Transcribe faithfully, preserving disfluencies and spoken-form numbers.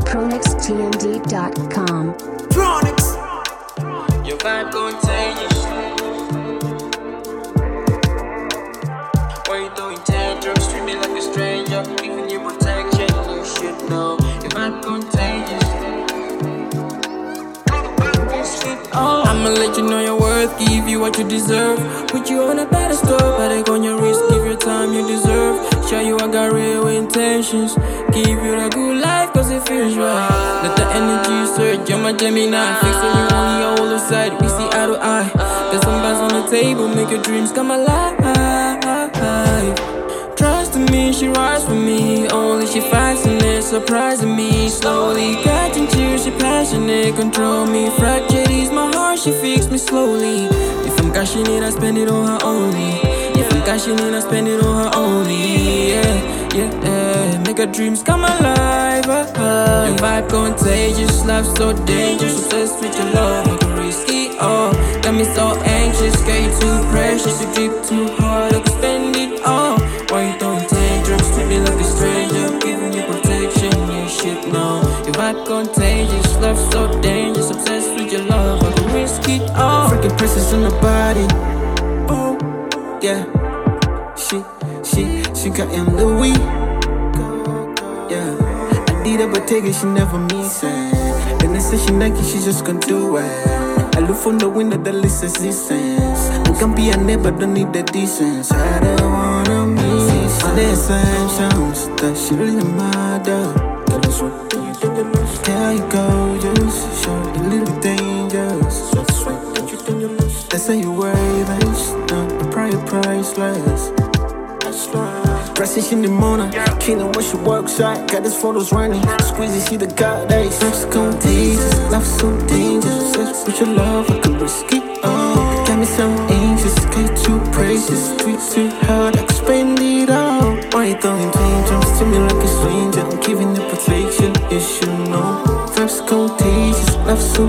Pronix T M D dot com. Pronix. Your vibe contagious. Why you throwing tantrums? Treat me like a stranger. Giving you protection, you should know. Your vibe contagious. I'ma let you know your worth, give you what you deserve. Put you on a pedestal, but I on your wrist, give your time you deserve. Show you I got real intentions. Give you the good life, cause it feels right. Let the energy surge, you're my Gemini. Fix on you on your whole side, we see eye to eye. There's some bars on the table, make your dreams come alive. Trust in me, she rides for me. Only she fascinates, surprising me. Slowly catching chills, she passionate. Control me, fractured is my heart, she fix me slowly. If I'm cashing it, I spend it on her only. If I'm cashing it, I spend it on her only. Yeah, yeah, yeah. Make her dreams come alive. Uh, uh. Your vibe contagious, love so dangerous. Obsessed with your love, I can risk it all. Got me so anxious, get you too precious. You drip too hard, I can spend it all. Why you throwing tantrums? Treat me like a stranger, giving you protection, you should know. Your vibe contagious, love so dangerous. Obsessed with your love, I can risk it all. Freaking princess in the body. Oh, yeah. She, she, she got in Louis. Yeah. I need her, but take it, she never miss it. And they say she Nike, she just gon' do it. I look from the window, the list is distance. I can be a neighbor, don't need the distance. I don't wanna miss all the assumptions that she really matter. Tell us what do you think you lose? There you go, just show you a little dangerous. That's right, don't you think you lose? They say you worry, that's not the prior priceless. That's right. Precious in the morning, killing when she works out. Got these photos running, squeezy, see the goddess. Love's contagious, love so dangerous. Sex with your love, I could risk it all. Got me so anxious, get too precious. Treat too hard, I could spend it all. Why you throwing tantrums to me like a stranger? I'm giving you protection, you should know. Love's contagious, love so